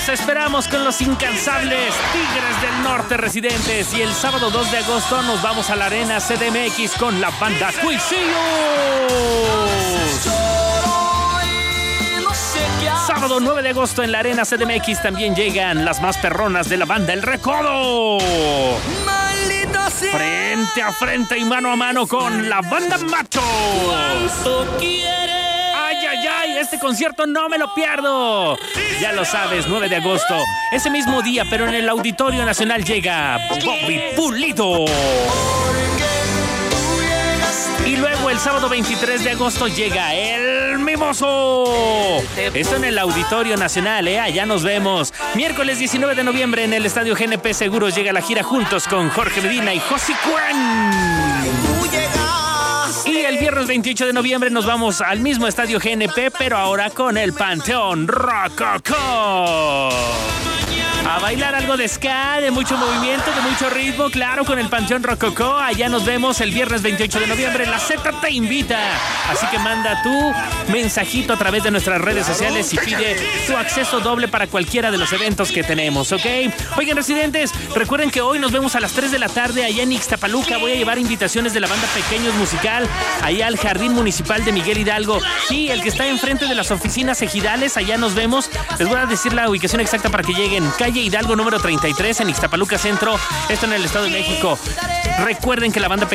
Los esperamos con los incansables Tigres del Norte Residentes. Y el sábado 2 de agosto nos vamos a la Arena CDMX con la banda Cuisillos. Sábado 9 de agosto en la Arena CDMX también llegan las más perronas de la banda El Recodo. Frente a frente y mano a mano con la banda Macho. ¡Ay, ay, ay! Este concierto no me lo pierdo. Ya lo sabes, 9 de agosto. Ese mismo día, pero en el Auditorio Nacional llega Bobby Pulido. Y luego el sábado 23 de agosto llega El Mimoso. Esto en el Auditorio Nacional, allá nos vemos. Miércoles 19 de noviembre en el Estadio GNP Seguros llega la gira juntos con Jorge Medina y Josi Cuen. Y el viernes 28 de noviembre nos vamos al mismo Estadio GNP, pero ahora con el Panteón Rococó. A bailar algo de ska, de mucho movimiento, de mucho ritmo, claro, con el Panteón Rococó. Allá nos vemos el viernes 28 de noviembre. La Z te invita. Así que manda tu mensajito a través de nuestras redes sociales y pide tu acceso doble para cualquiera de los eventos que tenemos, ¿ok? Oigan, residentes, recuerden que hoy nos vemos a las 3 de la tarde allá en Ixtapaluca. Voy a llevar invitaciones de la banda Pequeños Musical allá al Jardín Municipal de Miguel Hidalgo. Sí, el que está enfrente de las oficinas ejidales. Allá nos vemos. Les voy a decir la ubicación exacta para que lleguen. Calle Hidalgo número 33 en Ixtapaluca Centro, esto en el Estado de México. Recuerden que la banda